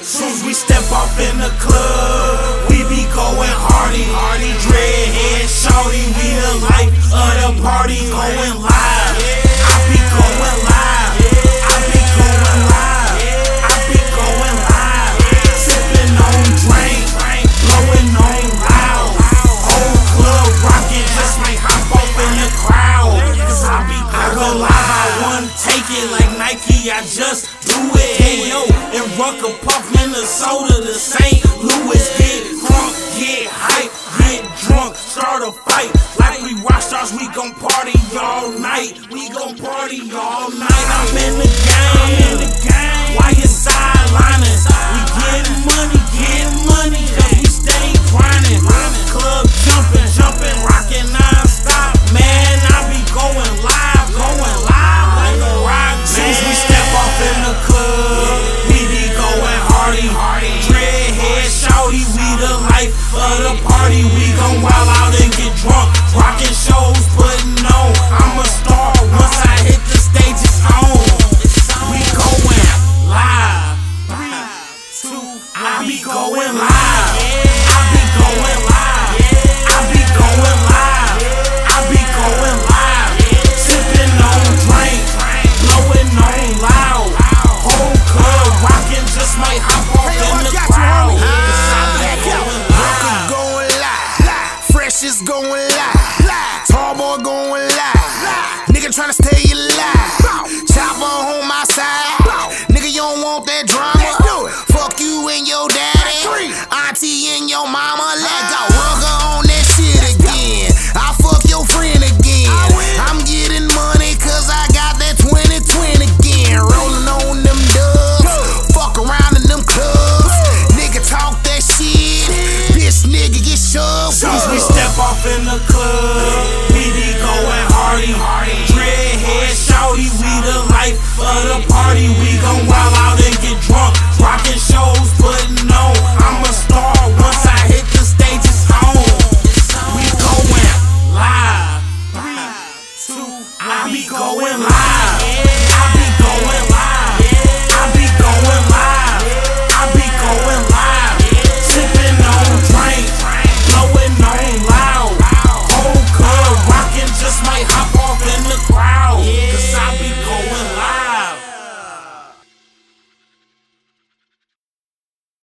Soon as we step off in the club, we be going hardy. Dreadhead shorty, we the life of the party. Going live, I be going live. I be going live. I be going live. Sipping on drink, blowing on loud. Whole club rocking, just might hop off in the crowd. Cause I go live, I wanna take it like Nike, I just do it. Hey yo, in Rucker Puff, Minnesota, the St. Louis. Get crunk, get hype, get drunk, start a fight. Like we rock stars, we gon' party all night. We gon' party all night. I'm in the game. Why you sidelining? We getting money, cause we stay grinding. Club jumping, rockin' non-stop. Man, I be going live like a rock band. Soon as we step off in the club, we be going hardy. Dreadhead shorty, we the life of the party. We gon' wild out and get drunk, rockin' shows, putting on. I'm a star once I hit the stage, it's on. We going live. 3, 2, I be going live. I be going live. I be going live. I be going live. Sipping on drink, blowing on loud. Whole club rockin', just might hop off in the crowd. Rucker going live. Fresh is going live. Tall boy going live. Nigga tryna stay